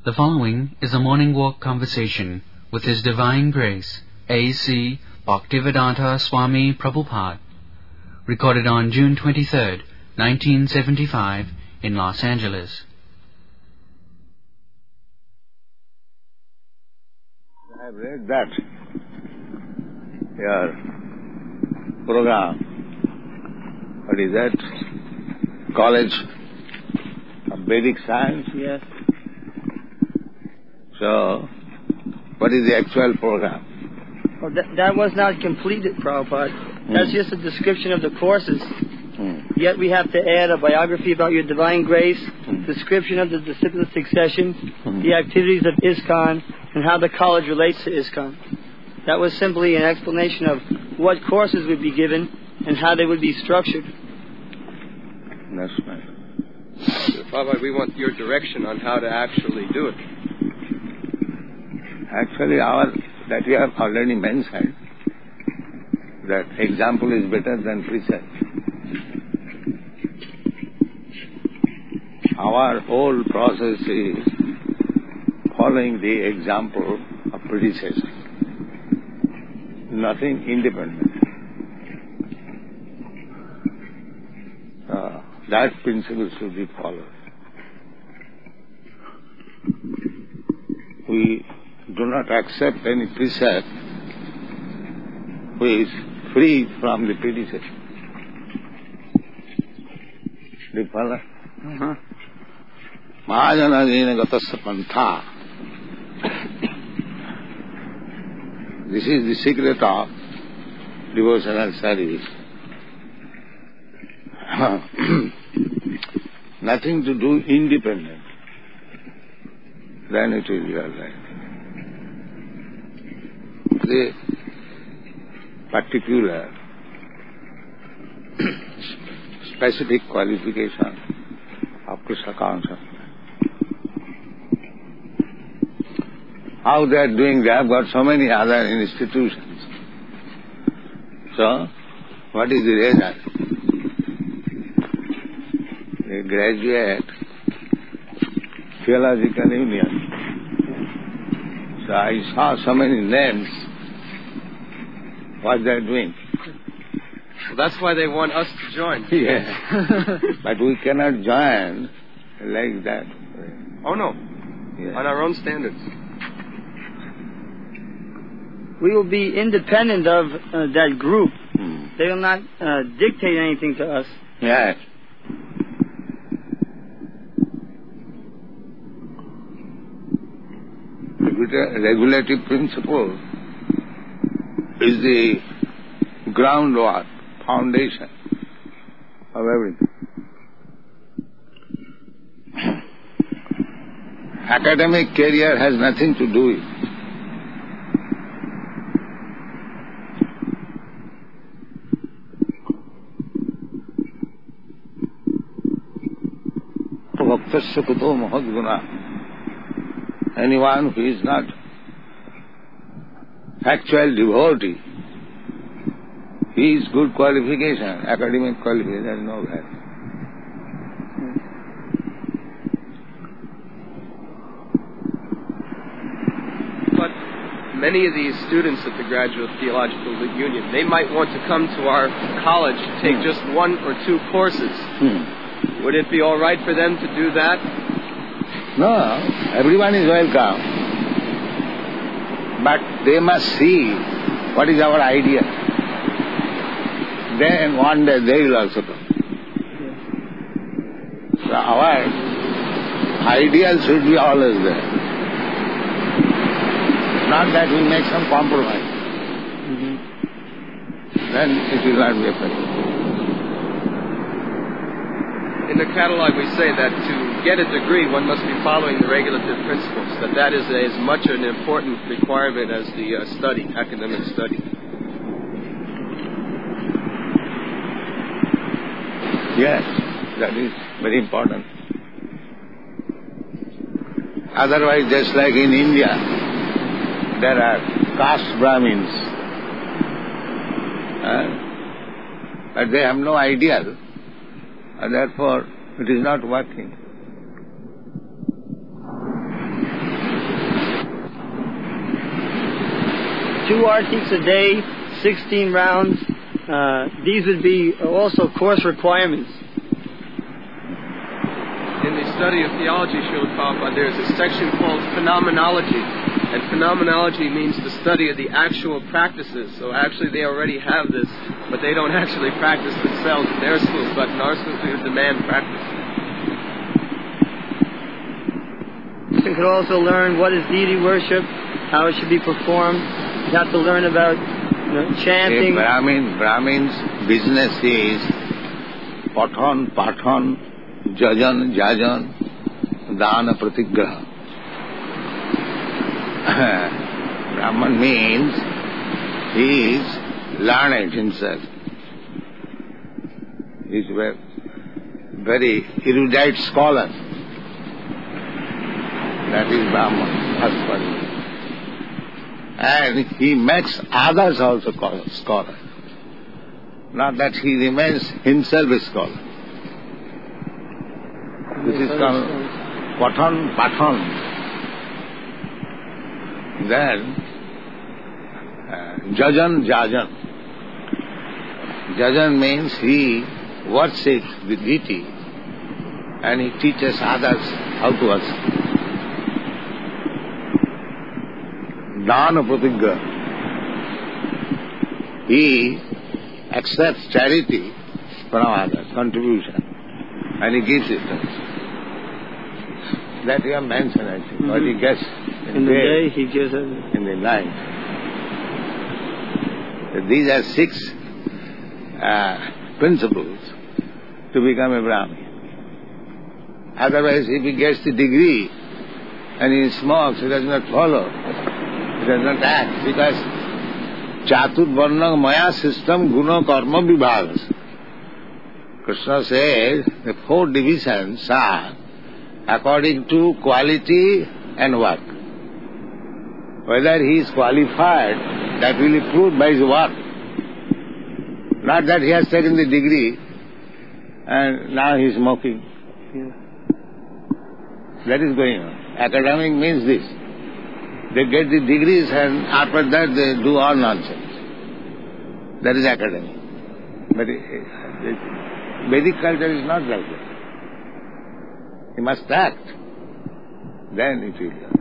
The following is a morning walk conversation with His Divine Grace, A.C. Bhaktivedanta Swami Prabhupada, recorded on June 23, 1975, in Los Angeles. I have read that your program, what is that? College of Vedic Science? Yes. So, what is the actual program? Well, that was not completed, Prabhupada. That's just a description of the courses. Yet we have to add a biography about your divine grace, description of the disciplic succession, the activities of ISKCON, and how the college relates to ISKCON. That was simply an explanation of what courses would be given and how they would be structured. That's right. Prabhupada, we want your direction on how to actually do it. Actually, that you have already mentioned, that example is better than precept. Our whole process is following the example of predecessor. Nothing independent. That principle should be followed. We do not accept any precept which is free from the predecessor. Do you follow? Mahajanadina gatasya pantha. This is the secret of devotional service. Nothing to do independent. Then it will be all right. The particular specific qualification of Krishna consciousness. How they are doing, they have got so many other institutions. So, what is the result? They graduate theological union. So I saw so many names, what they are doing. Well, that's why they want us to join. Yeah. But we cannot join like that. Oh no, Yeah. on our own standards. We will be independent of that group. They will not dictate anything to us. Yes. Regulative principle is the groundwork, foundation of everything. Academic career has nothing to do with it. Bhaktasya kuto mahad guna. Anyone who is not actual devotee, he is good qualification, academic qualification, there is no value. But many of these students at the Graduate Theological Union, they might want to come to our college to take just one or two courses. Would it be all right for them to do that? No, everyone is welcome. But they must see what is our idea. Then one day they will also come. So our ideal should be always there. Not that we make some compromise. Then it will not be effective. In the catalog we say that to get a degree one must be following the regulative principles, that is as much an important requirement as the academic study. Yes, that is very important. Otherwise, just like in India, there are caste Brahmins, but they have no ideal. And therefore, it is not working. 2 artikes a day, 16 rounds. These would be also course requirements. In the study of theology, Srila Prabhupada, there's a section called phenomenology. And phenomenology means the study of the actual practices. So actually they already have this, but they don't actually practice themselves in their schools. But in our schools we would demand practice. You could also learn what is deity worship, how it should be performed. You have to learn about chanting. Brahmin's business is pathan, jajan, dana, pratigraha. Brahman means he is learned himself. He is a very erudite scholar. That is Brahman, husband. And he makes others also scholars. Not that he remains himself a scholar. This is called pathan. Then jajan. Jajan means he worships the deity and he teaches others how to worship. Dana pratigraha. He accepts charity from others, contribution, and he gives it to us. That you have mentioned, I think, what he gets in the day, he gives it in the night. These are 6 principles to become a Brahmin. Otherwise, if he gets the degree and he smokes, he does not follow. He does not act, because Chatur Varna Maya system Guna Karma Vibhagas. Krishna says the 4 divisions are according to quality and work. Whether he is qualified, that will be proved by his work. Not that he has taken the degree and now he is smoking. That is going on. Academic means this. They get the degrees and after that they do all nonsense. That is academic. But Vedic culture is not like that. He must act. Then it will come.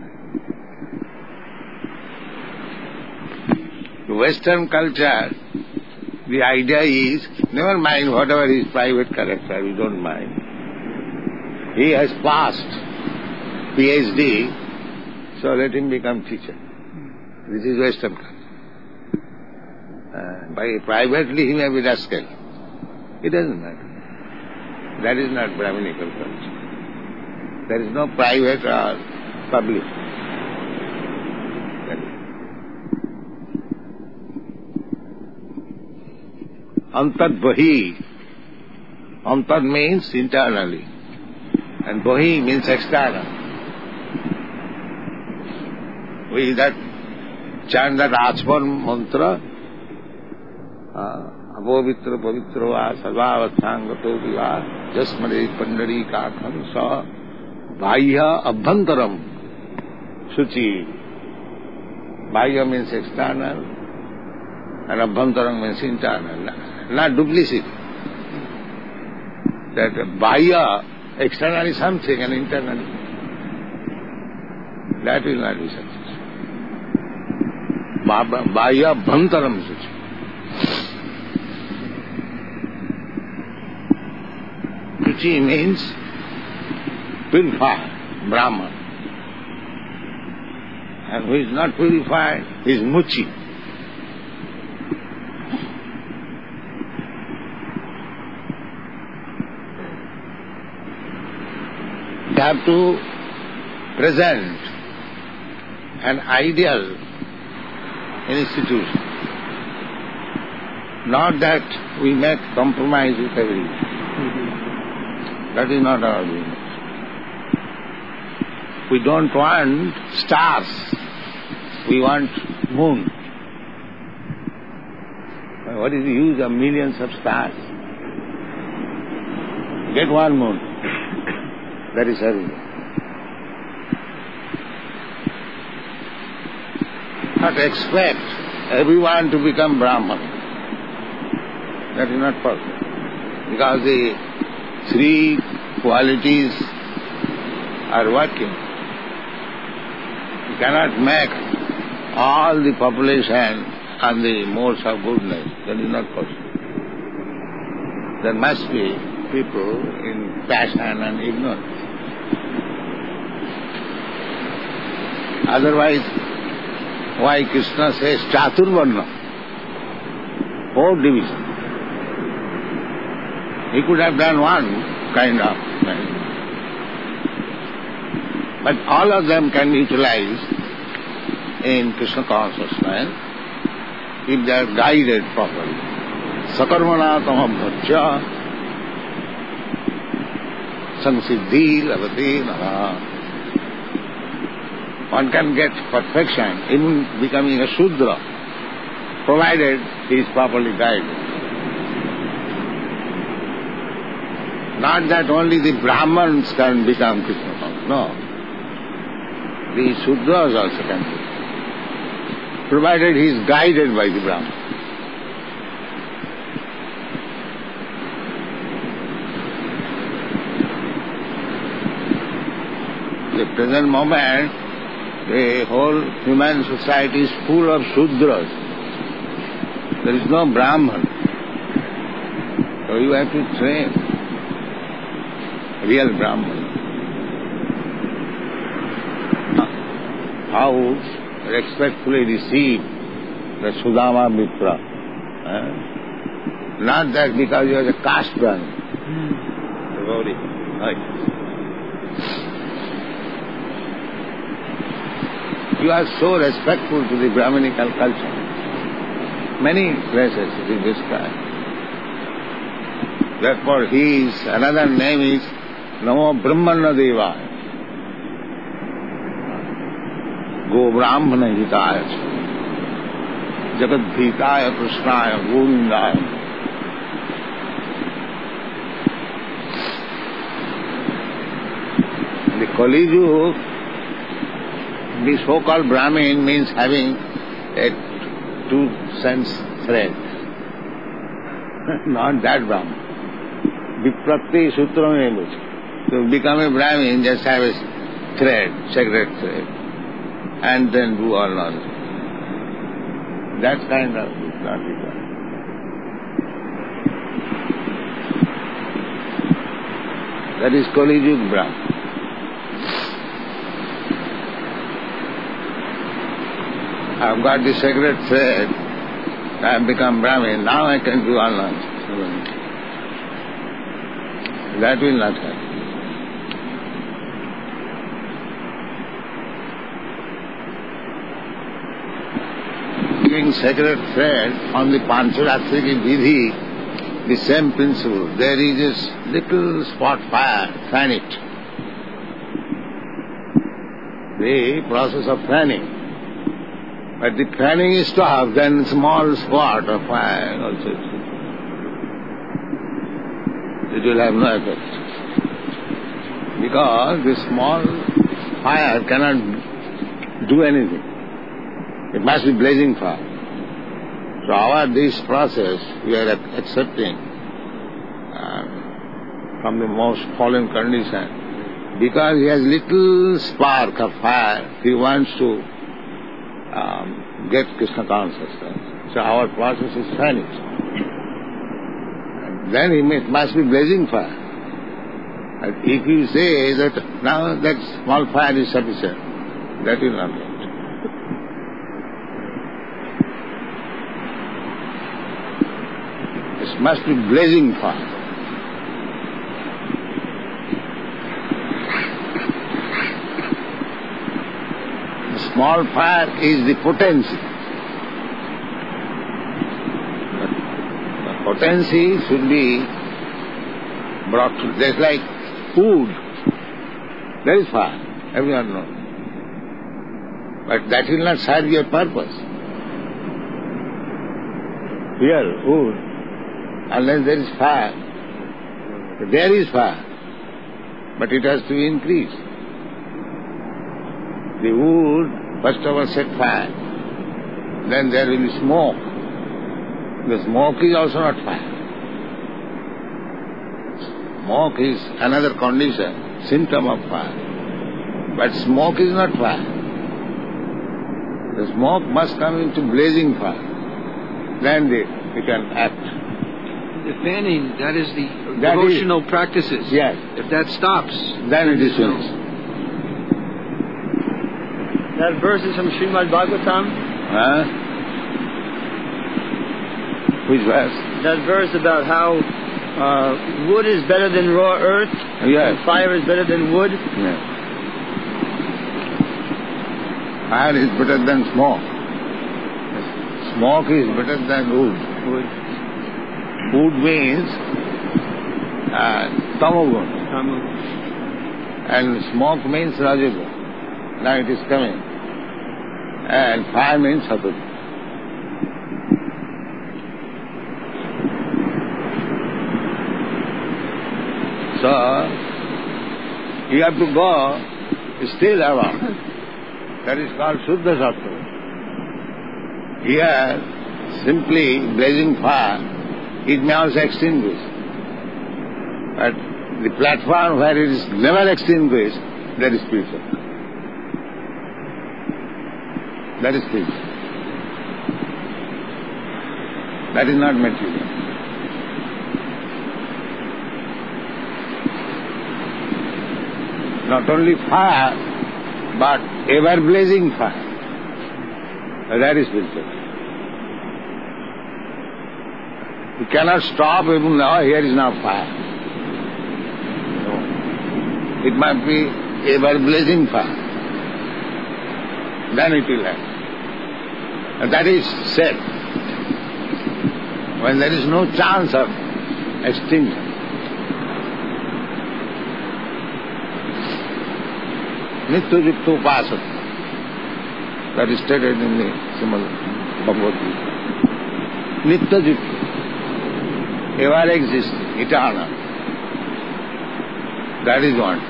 The Western culture, the idea is, never mind whatever his private character, we don't mind. He has passed PhD, so let him become teacher. This is Western culture. Privately he may be rascal. It doesn't matter. That is not Brahminical culture. There is no private or public. Antad Bahi. Antad means internally. And Bahi means external. We that chant that Achman mantra, Abhovitra Pavitra va Sarvavathyangato viva Jasmare Pandari Kakham sa Bhaya Abhantaram Suchi. Bhaya means external and Abhantaram means internal. Not duplicity. That Bhaya, external is something and internal, that will not be successful. Bhaya Abhantaram Suchi. Suchi means purified, Brahman. And who is not purified is Muchi. You have to present an ideal institution. Not that we make compromise with everyone. That is not our business. We don't want stars. We want moon. What is the use of millions of stars? Get one moon. That is everything. Not expect everyone to become Brahman. That is not possible. Because the three qualities are working. You cannot make all the population on the modes of goodness. That is not possible. There must be people in passion and ignorance. Otherwise, why Krishna says Chaturvarna, 4 divisions? He could have done one kind of thing. But all of them can be utilized in Krishna consciousness if they are guided properly. Sakarmana tamabhajya samsiddhi lavati naha. One can get perfection even becoming a Shudra, provided he is properly guided. Not that only the Brahmins can become Krishna conscious. No. The Shudras also can be. Provided he is guided by the Brahman. The present moment, the whole human society is full of Shudras. There is no Brahman. So you have to train real Brahman. How respectfully receive the Sudama Mitra. Not that because you are a caste Brahman. You are so respectful to the Brahminical culture. Many places it is described. Therefore another name is Namo Brahmana Devaya. Go Brahmana Hitaya Jagat Bhitaya Krishnaya Govindaya. The Kali Yuga, the so-called Brahmin means having a 2-sense thread. Not that Brahmin. Vipratti Sutra means to become a Brahmin, just have a thread, sacred thread, and then do all nonsense. That kind of is not required. That is Kali Yuga Brahmin. I have got the sacred thread, I have become Brahmin, now I can do all nonsense. That will not happen. Giving sacred thread on the Pancharatriki Vidhi, the same principle. There is this little spot fire, fan it. The process of fanning. But the fanning is stopped, then small spot of fire also. It will have no effect. Because the small fire cannot do anything. It must be blazing fire. So this process we are accepting from the most fallen condition. Because he has little spark of fire, he wants to get Krishna consciousness. So our process is finished. And then it must be blazing fire. And if you say that now that small fire is sufficient, that will not work. It must be blazing fire. Small fire is the potency. The potency should be brought to, just like wood. There is fire, everyone knows. But that will not serve your purpose. Here, wood, unless there is fire. There is fire, but it has to be increased. The wood, first of all, set fire. then there will be smoke. The smoke is also not fire. Smoke is another condition, symptom of fire. But smoke is not fire. The smoke must come into blazing fire. Then we can act. The fanning, that is the devotional practices. Yes. If that stops, Then it is finished. That verse is from Srimad Bhagavatam. Huh? Which verse? That verse about how wood is better than raw earth, Yes. and fire is better than wood. Yes. Fire is better than smoke. Smoke is better than wood. Wood means tamagun. And smoke means rajagun. Now it is coming. And fire means sattva. So, you have to go still around. That is called Shuddha Sattva. Here, simply blazing fire, it may also extinguish. But the platform where it is never extinguished, that is spiritual. That is spiritual. That is not material. Not only fire, but ever blazing fire. That is spiritual. You cannot stop even now, here is now fire. No. It must be ever blazing fire. Then it will happen. And that is said when there is no chance of extinction. Nitya-yukta upasana. That is stated in the Srimad Bhagavad Gita. Nitya-yukta. Ever existing, eternal. That is one.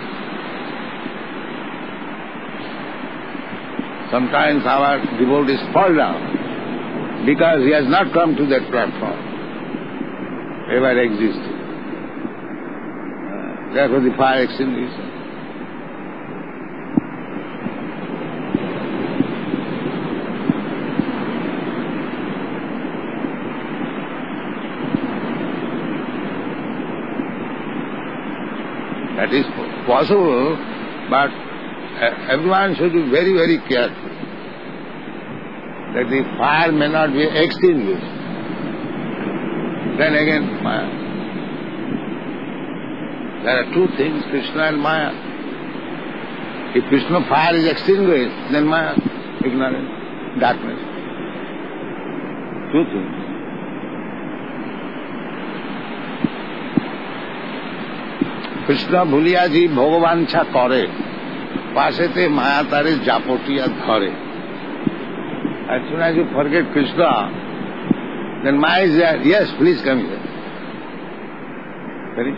Sometimes our devotees fall down because he has not come to that platform. Ever existing. Therefore the fire extinguishes. That is possible, but everyone should be very, very careful that the fire may not be extinguished. Then again, Maya. There are two things, Krishna and Maya. If Krishna fire is extinguished, then Maya, ignorance, darkness. Two things. Krishna ভুলিয়া জি ভগবাঞ্ছা করে পাশেতে মায়া তারে জাপটিয়া ধরে as soon as you forget Krishna then Maya is there. Yes, please come here. Very.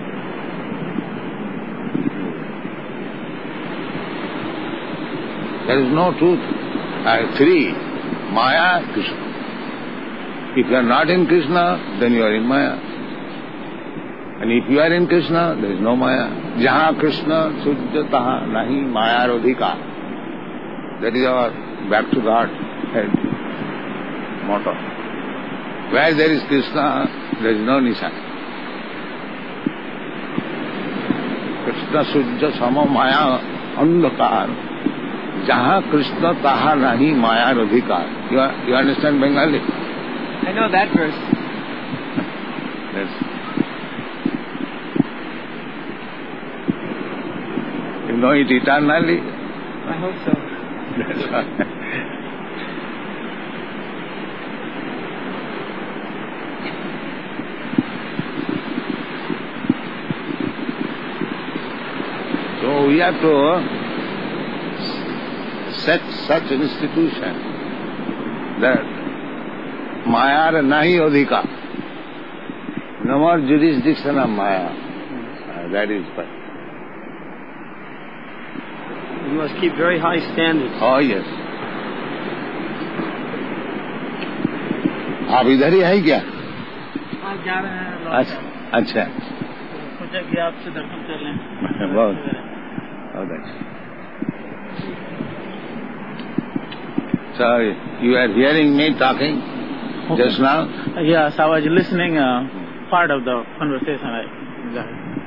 There is no truth. Three, Maya, Krishna. If you are not in Krishna, then you are in Maya. And if you are in Krishna, there is no Maya. Jaha Krishna sujya taha nahi Maya rodhika. That is our back to God head motto. Where there is Krishna, there is no Nishan. Krishna sujya sama Maya andhakar. Jaha Krishna taha nahi Maya rodhika. You understand Bengali? I know that verse. Yes. You know it eternally? I hope so. That's right. So we have to set such an institution that Maya nahi odhika. No more jurisdiction of Maya. That is fine. You must keep very high standards. Oh, yes. आप इधर ही है क्या? हाँ, जा रहे हैं लौट कर। अच्छा, सोचा कि आपसे दर्शन कर लें। बहुत अच्छा. So you are hearing me talking just now? Yes, I was listening part of the conversation.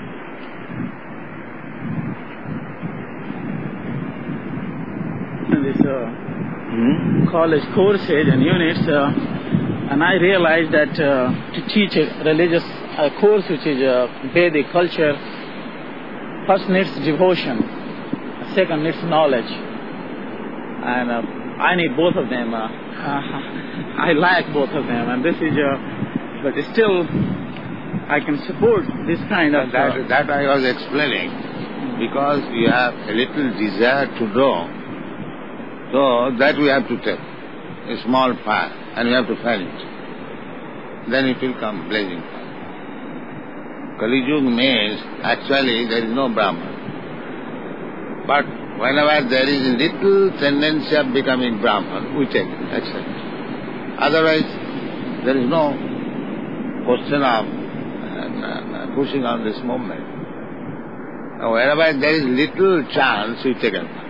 This college courses and units, and I realized that to teach a religious course which is Vedic culture, first needs devotion, second needs knowledge, and I need both of them. I like both of them, and this is, but still, I can support this kind of. That I was explaining, because you have a little desire to know, so that we have to take a small fire, and we have to fan it. Then it will come blazing fire. Kali Yuga means actually there is no Brahman, but whenever there is a little tendency of becoming Brahman, we take it, accept it. Otherwise, there is no question of pushing on this movement. Now, wherever there is little chance, we take it.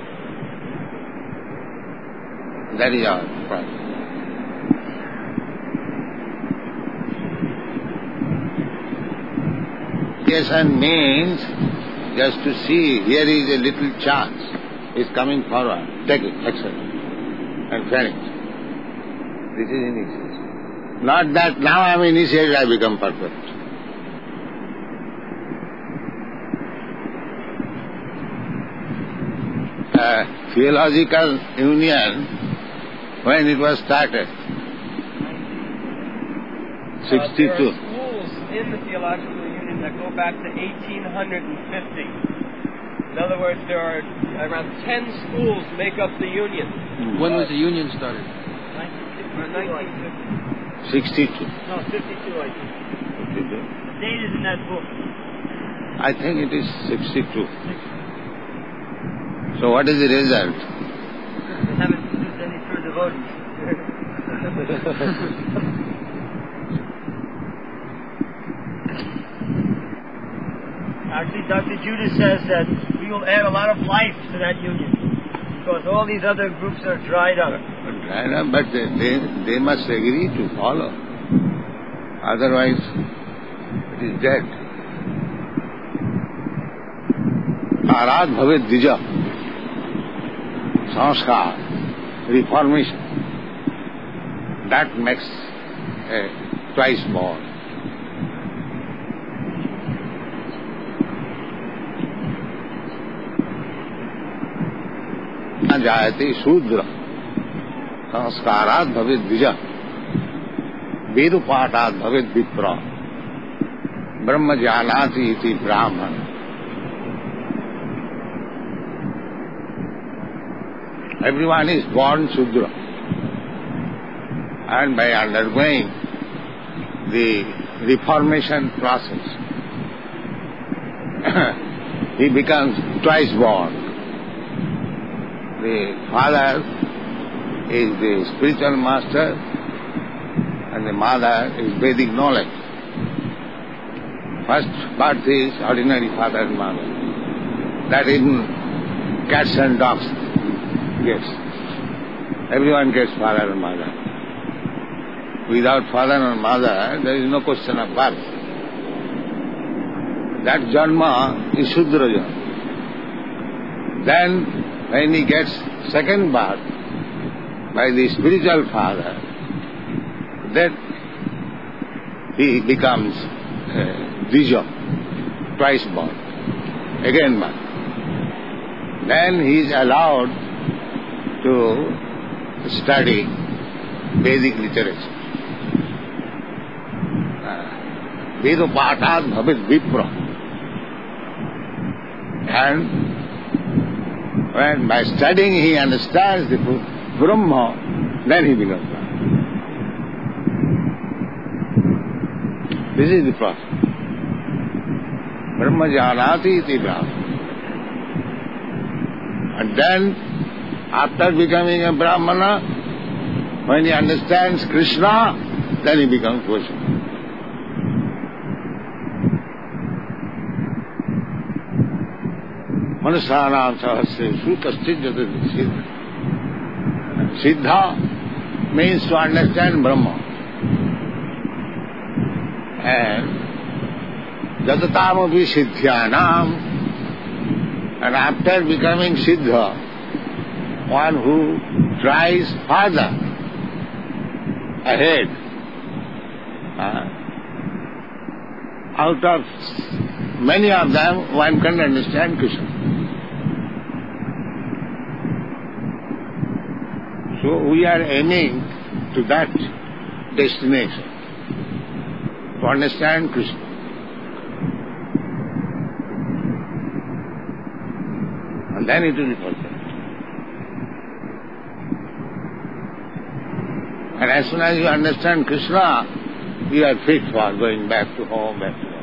That is our problem. Meditation means just to see, here is a little chance, is coming forward, take it, accept it, and finish. This is initiation. Not that now I am initiated, I become perfect. Theological union, when it was started, 62. There are schools in the Theological Union that go back to 1850. In other words, there are around 10 schools make up the union. When was the union started? 1950. 62. No, 52, I think. The date is in that book. I think it is 62. So what is the result? They haven't produced any further voting. Actually, Dr. Judas says that we will add a lot of life to that union, because all these other groups are dried up. But they must agree to follow. Otherwise, it is dead. Arad bhavet dija. Sanskar, reformation. That makes a twice born. Jayate Shudra. Sanskarat bhavet dija. Vedupatat bhavet vipra. Brahma janati iti brahman. Everyone is born Shudra. And by undergoing the reformation process, he becomes twice born. The father is the spiritual master and the mother is Vedic knowledge. First birth is ordinary father and mother. That in cats and dogs gets. Everyone gets father and mother. Without father and mother, there is no question of birth. That janma is Shudra janma. Then, when he gets second birth by the spiritual father, then he becomes Dvija, twice born, again born. Then he is allowed to study Vedic literature. Vedupatat bhavet vipra. And when by studying he understands the Brahma, then he becomes Brahma. This is the process. Brahma janati iti Brahma. And then, after becoming a Brahmana, when he understands Krishna, then he becomes Vaishnava. Manushanam sahasreshu kaschit jatati siddha. Siddha means to understand Brahma. And jatatamopi siddhyanam, and after becoming siddha, one who tries further, ahead, out of many of them, one can understand Krishna. So we are aiming to that destination, to understand Krishna. And then it will be perfect. And as soon as you understand Krishna, you are fit for going back to home,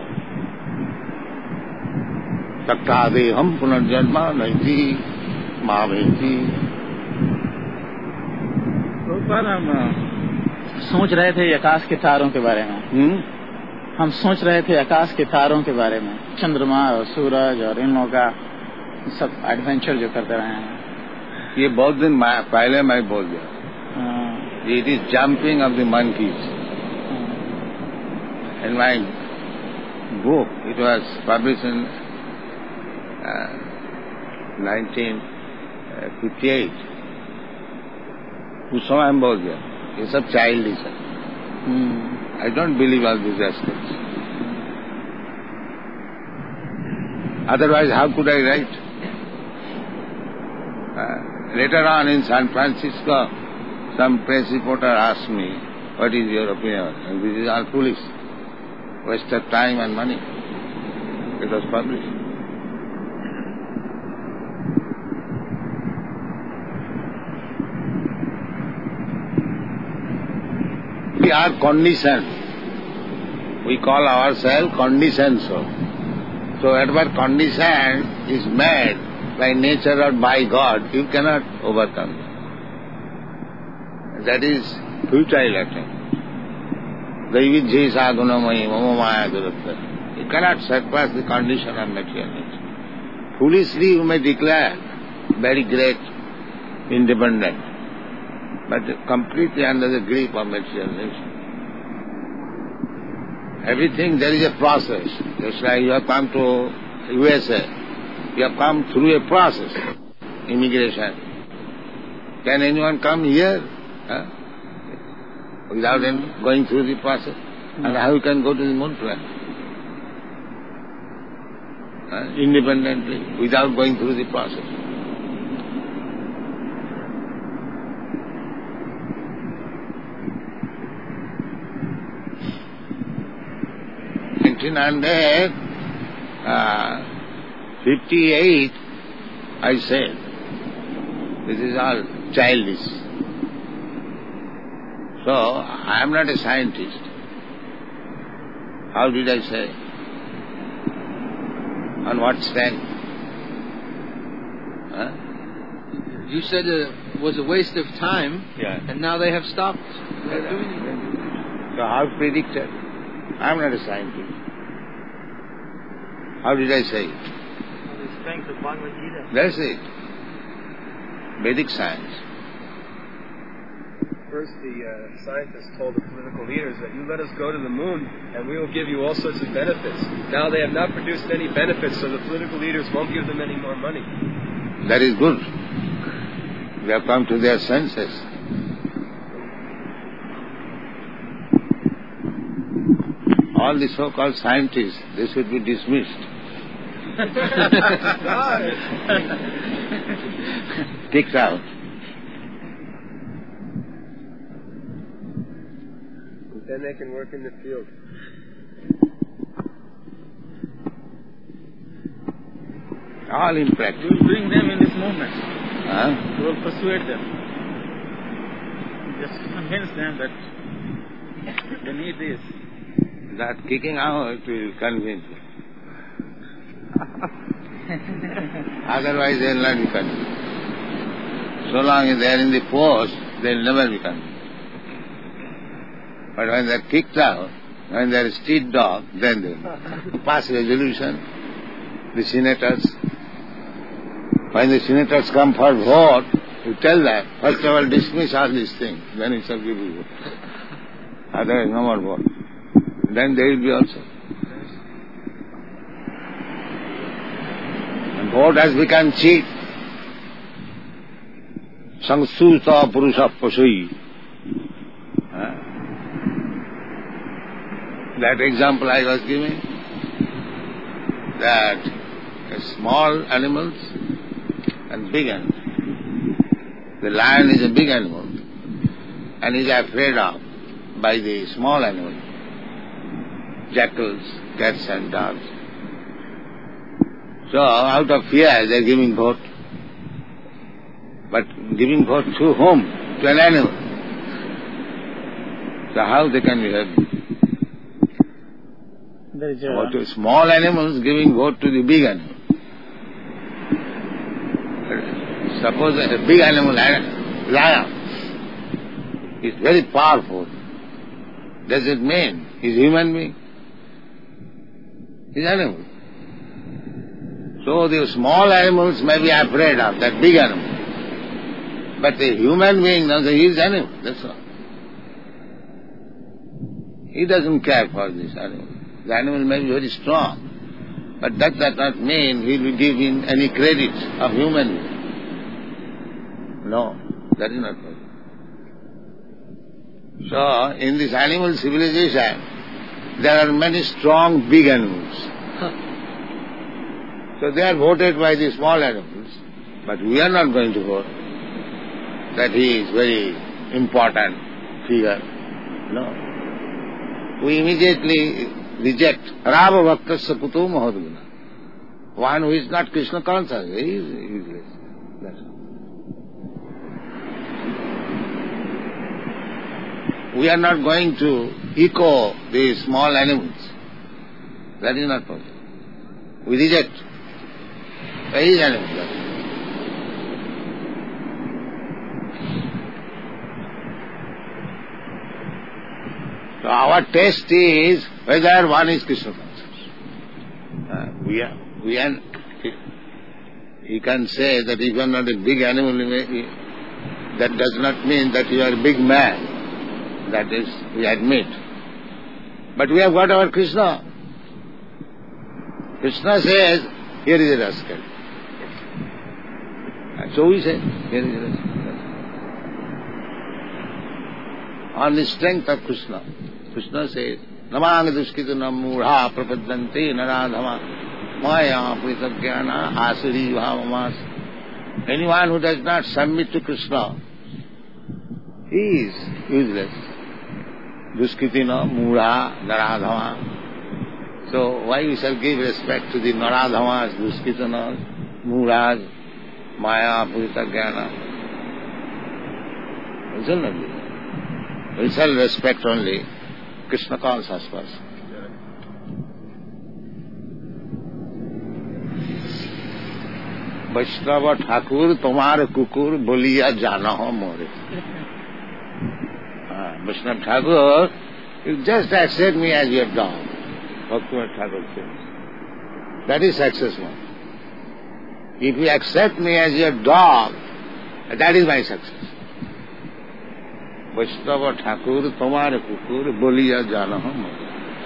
Taktadeham punarjanma naiti maaveti. पर हम सोच रहे थे आकाश के तारों के बारे में। हम सोच रहे थे आकाश के तारों के बारे में, चंद्रमा और सूरज और इन लोगों का सब एडवेंचर जो करते रहे हैं। ये बहुत दिन पहले मैं बोल दिया। It is jumping of the monkeys. In my book, it was published in 1958. उस समय हम बोल दिया ये सब चाइल्डिश है। I don't believe all these aspects. Otherwise, how could I write? Later on in San Francisco, some press reporter asked me, what is your opinion? And this is all foolish. Waste of time and money. It was published. We are conditioned. We call ourselves conditioned soul. So whatever condition is made by nature or by God, you cannot overcome. That is futile attempt. Daivijjai sadhunamayi mama maya duratva. You cannot surpass the condition of material nature. Foolishly you may declare very great, independent, but completely under the grip of material nature. Everything, there is a process. Just like you have come to USA, you have come through a process, immigration. Can anyone come here without going through the process? And how you can go to the moon planet? Independently, without going through the process. In 1958, I said, this is all childish. So, I am not a scientist. How did I say? On what strength? You said it was a waste of time, and now they have stopped doing it. So how predicted? I am not a scientist. How did I say it? The strength of Bhagavad Gita. That's it. Vedic science. First, the scientists told the political leaders that you let us go to the moon and we will give you all sorts of benefits. Now they have not produced any benefits, so the political leaders won't give them any more money. That is good. They have come to their senses. All the so-called scientists, they should be dismissed. Kicked out. Then they can work in the field. All in practice. You will bring them in this movement. You will persuade them. Just convince them that they need this. That kicking out will convince them. Otherwise they will not be convinced. So long as they are in the post, they will never be convinced. But when they're kicked out, when they're a street dog, then they pass resolution. The senators, when the senators come for vote, you tell them, first of all dismiss all these things, then we shall give you vote. Otherwise no more vote. Then they will be also. And vote has become cheap. Sangsuta purusha pasui. That example I was giving, that small animals and big animals. The lion is a big animal and is afraid of by the small animal, jackals, cats and dogs. So out of fear they are giving vote. But giving vote to whom? To an animal. So how they can be happy? Or to small animals giving vote to the big animal. Suppose a big animal, lion, is very powerful. Does it mean he's human being? He's animal. So the small animals may be afraid of that big animal. But the human being knows that he is animal, that's all. He doesn't care for this animal. The animal may be very strong, but that does not mean he will give him any credit of human being. No, that is not possible. So, in this animal civilization, there are many strong big animals. So they are voted by the small animals, but we are not going to vote that he is very important figure. No. We immediately reject Rava Bhaktasya Puto Mahadguna. One who is not Krishna conscious, he is useless. That's all. We are not going to echo the small animals. That is not possible. We reject any animal. So our test is whether one is Krishna conscious. He can say that if you are not a big animal, that does not mean that you are a big man. That is, we admit. But we have got our Krishna. Krishna says, here is a rascal. And so we say, here is a rascal. On the strength of Krishna, Krishna says, Namang duskita namudha prapadante naradhama maya pritagyana asuri bhavamas. Anyone who does not submit to Krishna, he is useless. Duskitina, Mudha, Naradhama. So why we shall give respect to the Naradhamas, Duskitanas, Mudhas, Maya, Purita Jnana? We shall not do that. We shall respect only Krishna conscious person. Vaishnava Thakur, Tomar Kukur, Boliya Jana Ho More. Vaishnava Thakur, you just accept me as your dog. Bhaktivinoda Thakur says. That is successful. If you accept me as your dog, that is my success. Vaishnava Thakur, Tomar Kukur, Boliya Jana Ho More.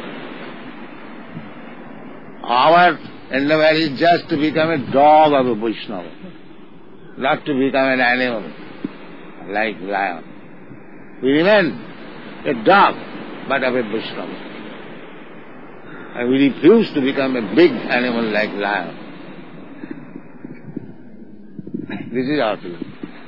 Our endeavor is just to become a dog of a Vaishnava, not to become an animal like lion. We remain a dog, but of a Vaishnava. And we refuse to become a big animal like lion. This is our feeling.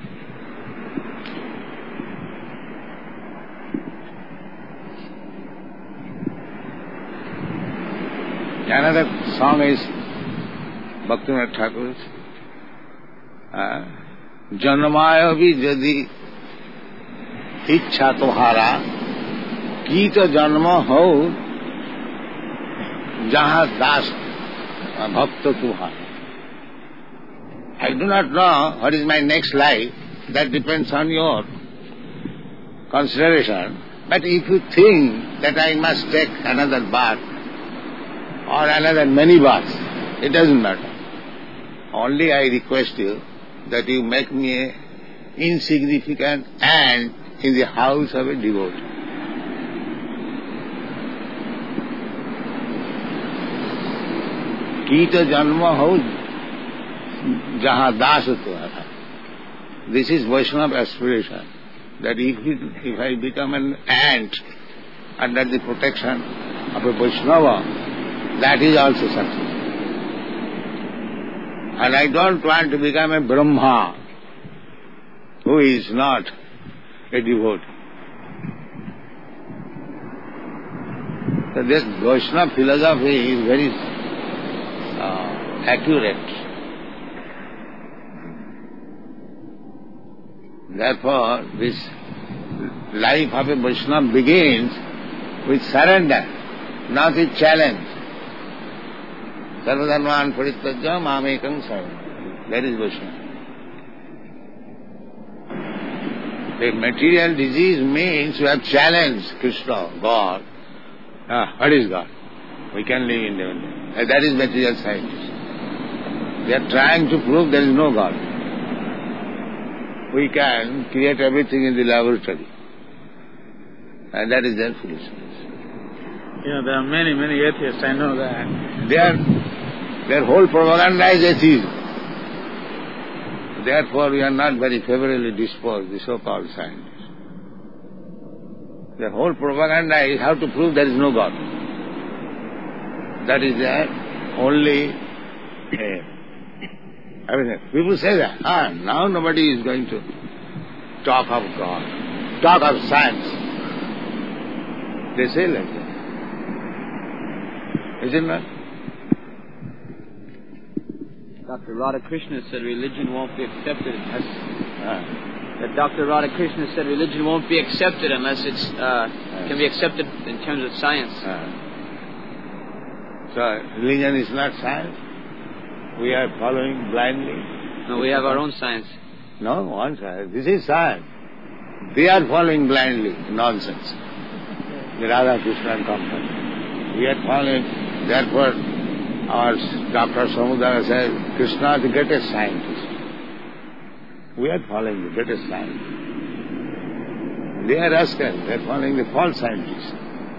Another song is Bhaktivinoda Thakur's Janmaya vi jadi इच्छा तुम्हारा कीट जन्म हो जहाँ दास भक्त तुम्हारा. I do not know what is my next life. That depends on your consideration. But if you think that I must take another bath or another many baths, it doesn't matter. Only I request you that you make me a insignificant ant in the house of a devotee. कीट जन्म हो जहाँ दास तुम्हारा. This is Vaishnava aspiration, that if I become an ant under the protection of a Vaishnava, that is also success. And I don't want to become a Brahma who is not a devotee. So this Vaishnava philosophy is very accurate. Therefore, this life of a Vaishnava begins with surrender, not with challenge. Sarvadharman parittajya mamekam saranam. That is Vaishnava. The material disease means you have challenged Krishna, God. What is God? We can live independently. That is material science. They are trying to prove there is no God. We can create everything in the laboratory. And that is their foolishness. Yeah, there are many atheists, I know that. Their whole propaganda is atheism. Therefore, we are not very favorably disposed, the so-called scientists. Their whole propaganda is how to prove there is no God. That is their only aim. People say that, now nobody is going to talk of God, talk of science. They say like that. Isn't it? Dr. Radhakrishna said religion won't be accepted that Dr. Radhakrishna said religion won't be accepted unless it's can be accepted in terms of science. So religion is not science. We are following blindly. No, we have our own science. No, one science. This is science. They are following blindly. Nonsense. The Radha Krishna and company. We are following. Therefore, our Dr. Samudara says, Krishna is the greatest scientist. We are following the greatest scientist. They are rascals. They are following the false scientists.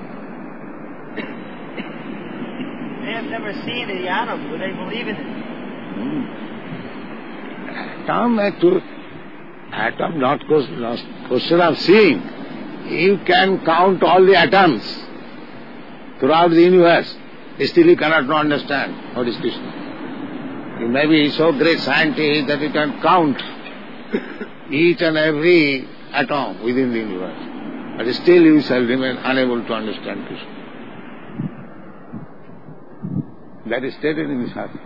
They have never seen the atom, but they believe in it. Come back to atom, not question of seeing. You can count all the atoms throughout the universe. Still you cannot understand what is Krishna. You may be so great scientist that you can count each and every atom within the universe. But still you shall remain unable to understand Krishna. That is stated in the Shastra.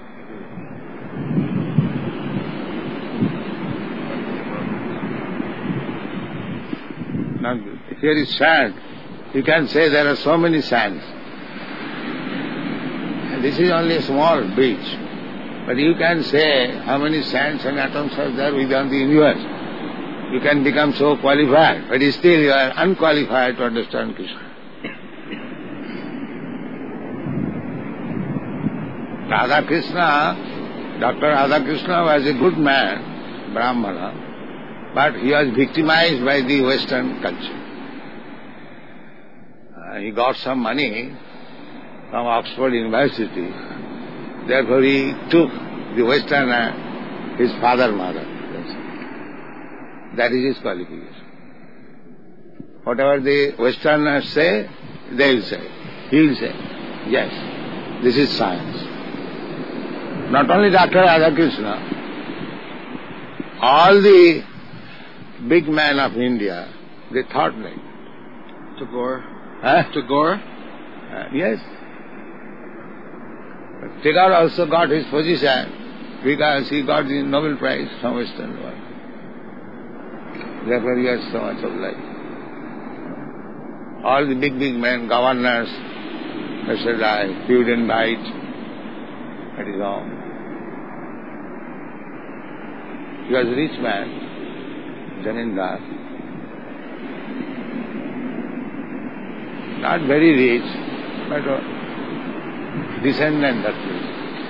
Now, here is sand. You can say there are so many sands. And this is only a small beach. But you can say how many sands and atoms are there within the universe. You can become so qualified, but still you are unqualified to understand Krishna. Radha Krishna, Dr. Radha Krishna was a good man, Brahmana, but he was victimized by the Western culture. He got some money from Oxford University. Therefore he took the Western, his father, mother. That is his qualification. Whatever the Westerners say, they will say. He will say, yes, this is science. Not only Dr. Radhakrishna, all the big men of India, they thought like Tagore. Tagore? Yes. Tagore also got his position because he got the Nobel Prize from Western world. Therefore he has so much of life. All the big men, governors, Mr. Pudenbite, that is all. He was a rich man, Jamindar. Not very rich, but descendant at least.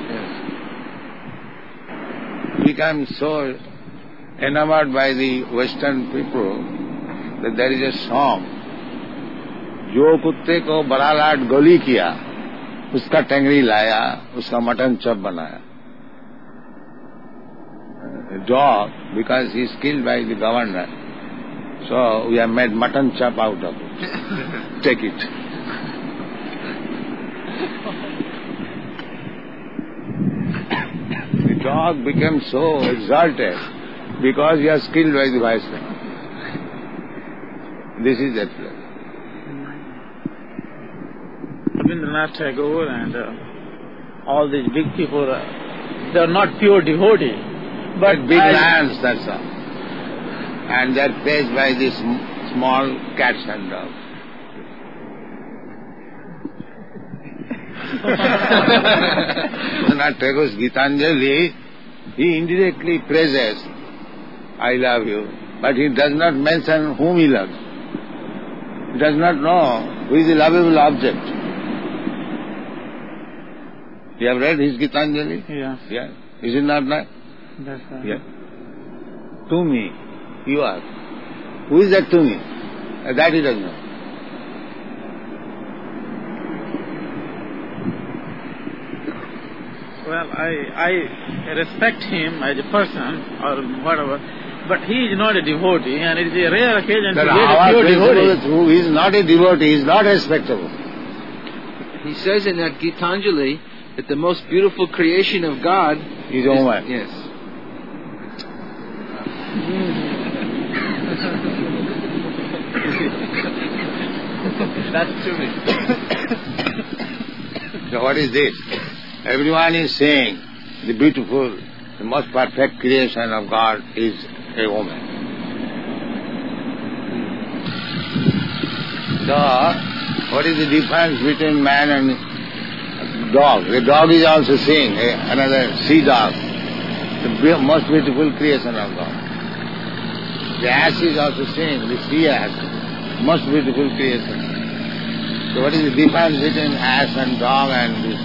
Yes. Become so enamored by the Western people that there is a song, जो कुत्ते को बड़ा लाट गोली किया, उसका टंगड़ी लाया, उसका मटन चप बनाया. A dog, because he is killed by the governor, so we have made mutton chop out of it. Take it. The dog became so exalted because he was killed by the viceroy. This is that place. Rabindranath Tagore and all these big people, they are not pure devotees. But big lands, that's all. And they are faced by these small cats and dogs. Rabindranath Tagore's Gitanjali, he indirectly praises, I love you, but he does not mention whom he loves. He does not know who is the lovable object. You have read his Gitanjali? Yeah. Yeah. Is it not that? That's right. Yeah. To me, you are. Who is that to me? That he does not. Well, I respect him as a person or whatever, but he is not a devotee, and it is a rare occasion to get a pure devotee. Who is not a devotee is not respectable. He says in that Gitanjali that the most beautiful creation of God is woman. Yes. That's true. So what is this? Everyone is saying the beautiful, the most perfect creation of God is a woman. So, what is the difference between man and dog? The dog is also saying, another sea dog, the most beautiful creation of God. The ass is also saying, the sea ass, most beautiful creation. So what is the difference between ass and dog and this?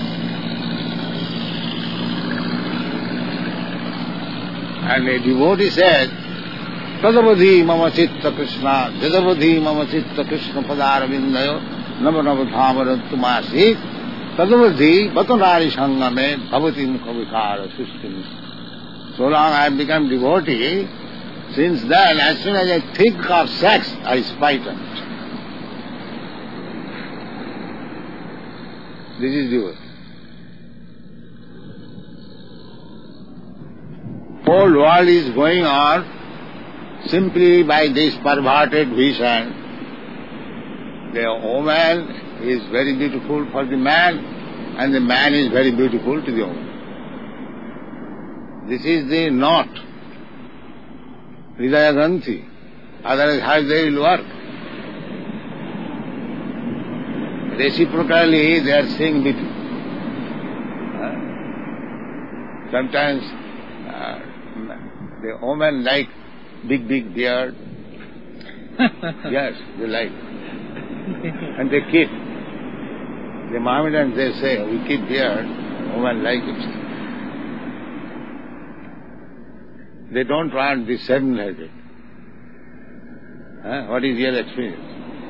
And a devotee said, Tadavadhi mama chitta Krishna, Jadavadhi mama chitta Krishna padaravindayo, Nama Nama Dhamarantumasi, Tadavadhi Batanari Sangame, Bhavati Mukhavikara Sistimi. So long I have become devotee, since then, as soon as I think of sex, I spite it. This is devotee. Whole world is going on simply by this perverted vision. The woman is very beautiful for the man, and the man is very beautiful to the woman. This is the knot, Hridaya Granthi. Otherwise, how they will work? Reciprocally, they are seeing beauty. Sometimes the women like big beard. Yes, they like. And they keep. The Mohammedans, they say, we keep beard, women like it. They don't want the seven-headed. What is your experience?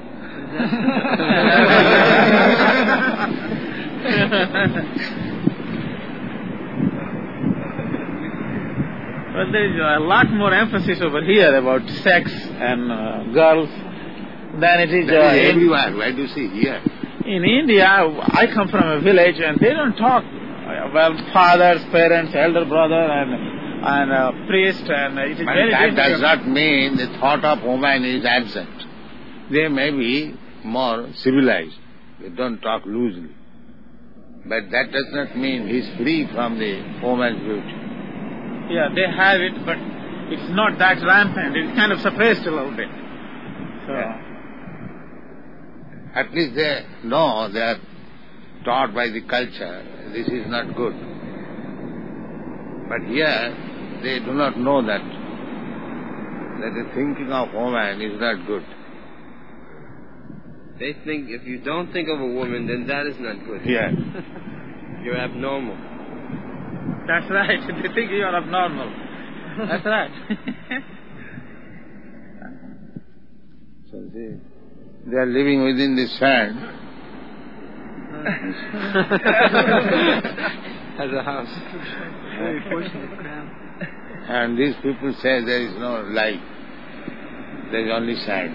Well, there is a lot more emphasis over here about sex and girls than it is everywhere. Where do you see here? In India, I come from a village and they don't talk well, fathers, parents, elder brother and priest, and it is very that difficult. does not mean the thought of woman is absent. They may be more civilized. They don't talk loosely. But that does not mean he is free from the woman's beauty. Yeah, they have it, but it's not that rampant. It's kind of suppressed a little bit. So, yeah. At least they know, they are taught by the culture, this is not good. But here, they do not know that the thinking of woman is not good. They think if you don't think of a woman, then that is not good. Yeah. You're abnormal. That's right. They think you are abnormal. That's right. So they are living within the sand. As a house. Very fortunate crown. And these people say there is no light. There is only sand.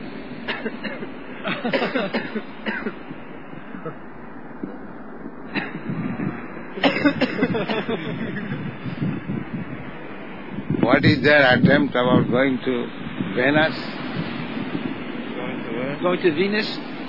What is their attempt about going to Venus? Going to where? Going to Venus?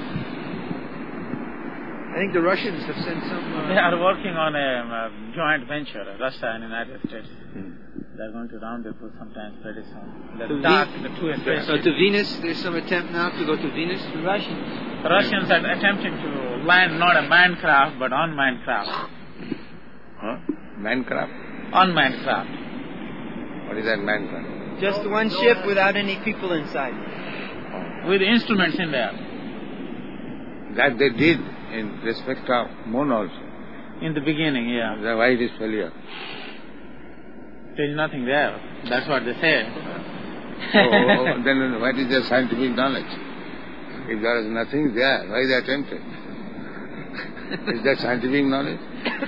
I think the Russians have sent some... They are working on a joint venture, Russia and United States. They're going to rendezvous sometime pretty soon. To The two spaceships. So to Venus, there's some attempt now to go to Venus? The Russians. The Russians are attempting to land not a manned craft, but unmanned craft. Huh? Minecraft? Unmanned craft. What is that Minecraft? Just one ship without any people inside. With instruments in there. That they did in respect of moon also. In the beginning, yeah. Why it is failure? There is nothing there. That's what they say. Then what is their scientific knowledge? If there is nothing there, why they attempted? Is that scientific knowledge?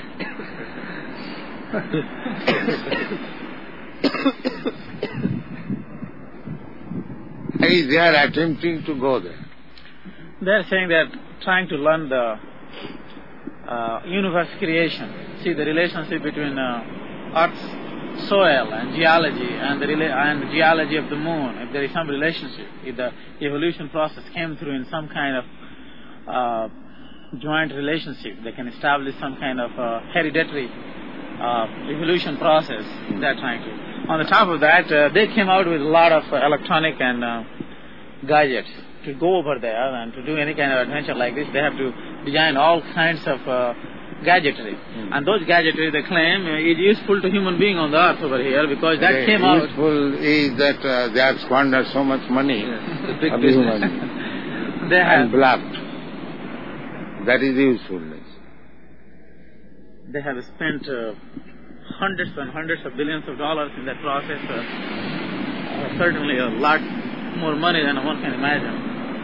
Why they are attempting to go there? They're saying they're trying to learn the universe creation. See the relationship between Earth's soil and geology and the geology of the moon. If there is some relationship, if the evolution process came through in some kind of joint relationship, they can establish some kind of hereditary evolution process. They're trying to. On the top of that, they came out with a lot of electronic and gadgets. To go over there and to do any kind of adventure like this, they have to design all kinds of gadgetry. And those gadgetry, they claim, is useful to human being on the earth over here because that came out. Useful is that they have squandered so much money. The big business. They have and bluffed. That is the usefulness. They have spent hundreds and hundreds of billions of dollars in that process. Certainly a lot more money than one can imagine.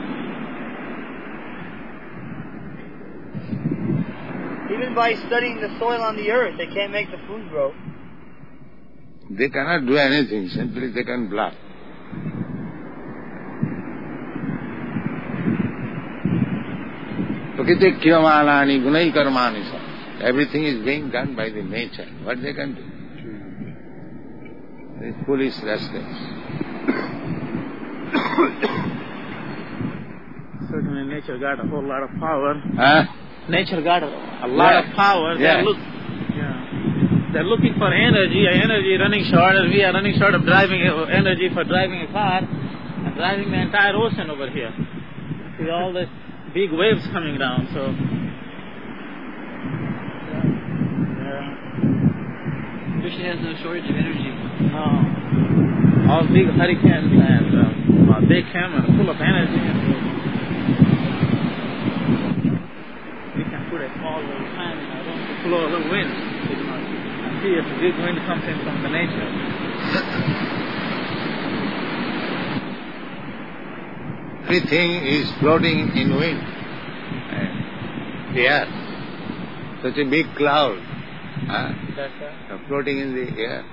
Even by studying the soil on the earth, they can't make the food grow. They cannot do anything, simply they can bluff. Prakriti kyamalani gunai karmani sa. Everything is being done by the nature. What they can do? They foolish restless. Certainly nature got a whole lot of power. Huh? Nature got a lot of power. Yeah. They're looking for energy running short, and we are running short of energy for driving a car and driving the entire ocean over here. See all these big waves coming down, so Krishna has no shortage of energy. no. All big hurricanes and they come and full of energy. We can put a small little fan in our room to blow a little wind. And see if the big wind comes in from the nature. Everything is floating in wind. The earth. Such a big cloud. That's right. Floating in the air.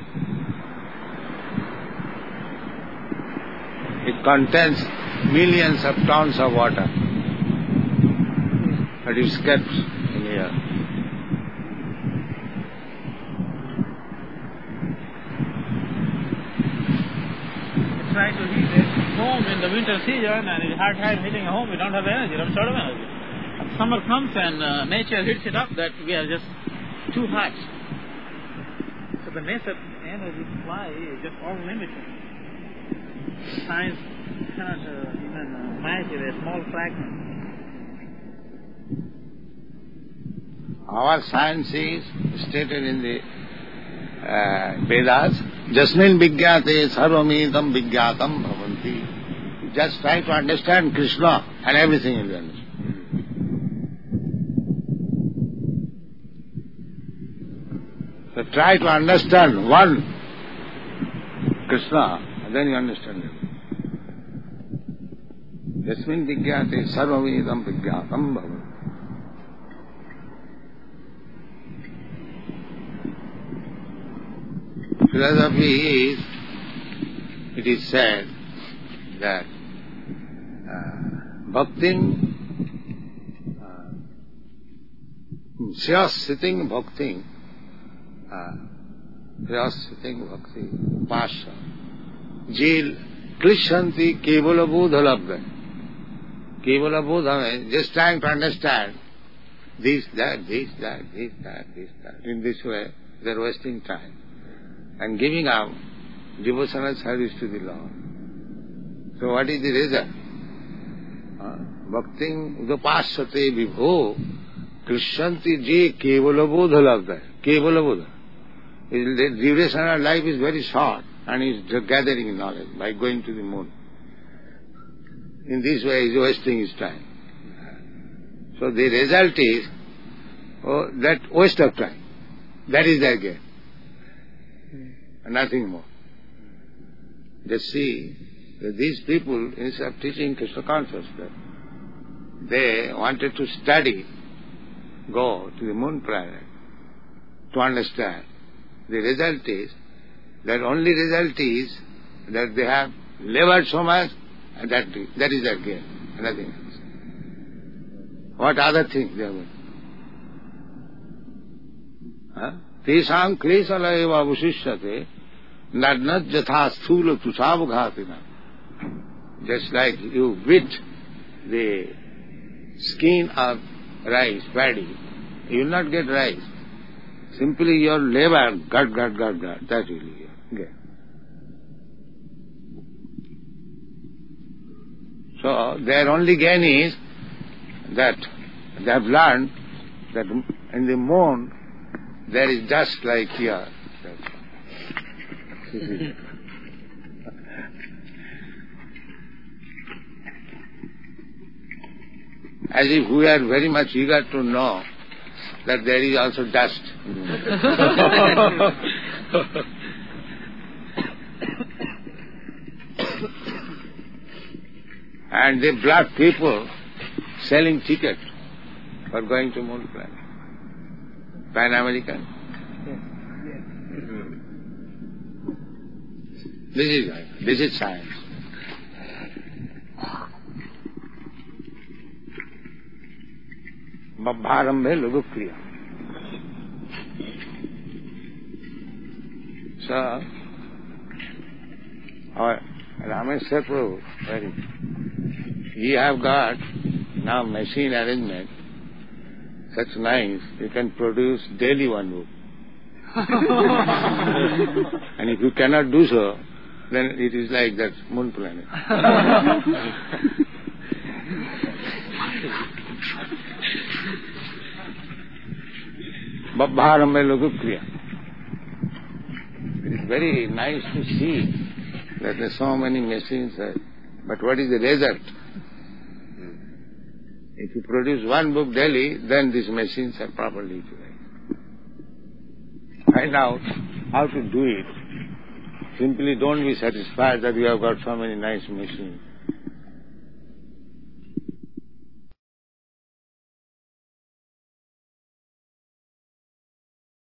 It contains millions of tons of water. But it's kept in the air. We try to heat it home in the winter season, and it's hard time heating a home. We don't have energy, don't short of energy. Summer comes and nature heats it up that we are just too hot. So the nature energy supply is just unlimited. Science cannot even measure a small fraction. Our science is stated in the Vedas, Jasmin Vigyate Sarvamidam Vigyatam Bhavanti. Just try to understand Krishna and everything will be understood. try to understand one Krishna, then you understand it. Yasmin vigyate sarvavedam vigyatam bhavam. Philosophy is, it is said that bhaktin, sitting bhakti, pasha, jil, krishanti kevala bodha labdha. Kevala bodha, just trying to understand this, that, this, that, this, that, this, that. In this way, they are wasting time and giving up devotional service to the Lord. So what is the result? Bhaktin udapasate vibho krishanti je kevala bodha labdha. Kevala bodha. The duration of life is very short and he is gathering knowledge by going to the moon. In this way he is wasting his time. So the result is that waste of time. That is their gain. Nothing more. Just see that these people, instead of teaching Krishna consciousness, they wanted to study, go to the moon planet to understand. The result is, that only result is that they have labored so much, and that is their gain, nothing else. What other things they have done? Tesam klesala eva avushishyate nadnat jatha sthula tusavghatina. Just like you beat the skin of rice, paddy, you will not get rice. Simply your labor, gut, that will you get. So their only gain is that they have learned that in the moon there is dust like here. As if we are very much eager to know that there is also dust. And they block people selling tickets for going to moon planet. Pan American. This is science. Bharambe Lugukriya. So, our Rameswar Prabhu, he have got now machine arrangement, such nice, you can produce daily one book. And if you cannot do so, then it is like that moon planet. Bharambe Lugukriya. It is very nice to see that there are so many machines. But what is the result? If you produce one book daily, then these machines are properly utilized. Find out how to do it. Simply don't be satisfied that you have got so many nice machines.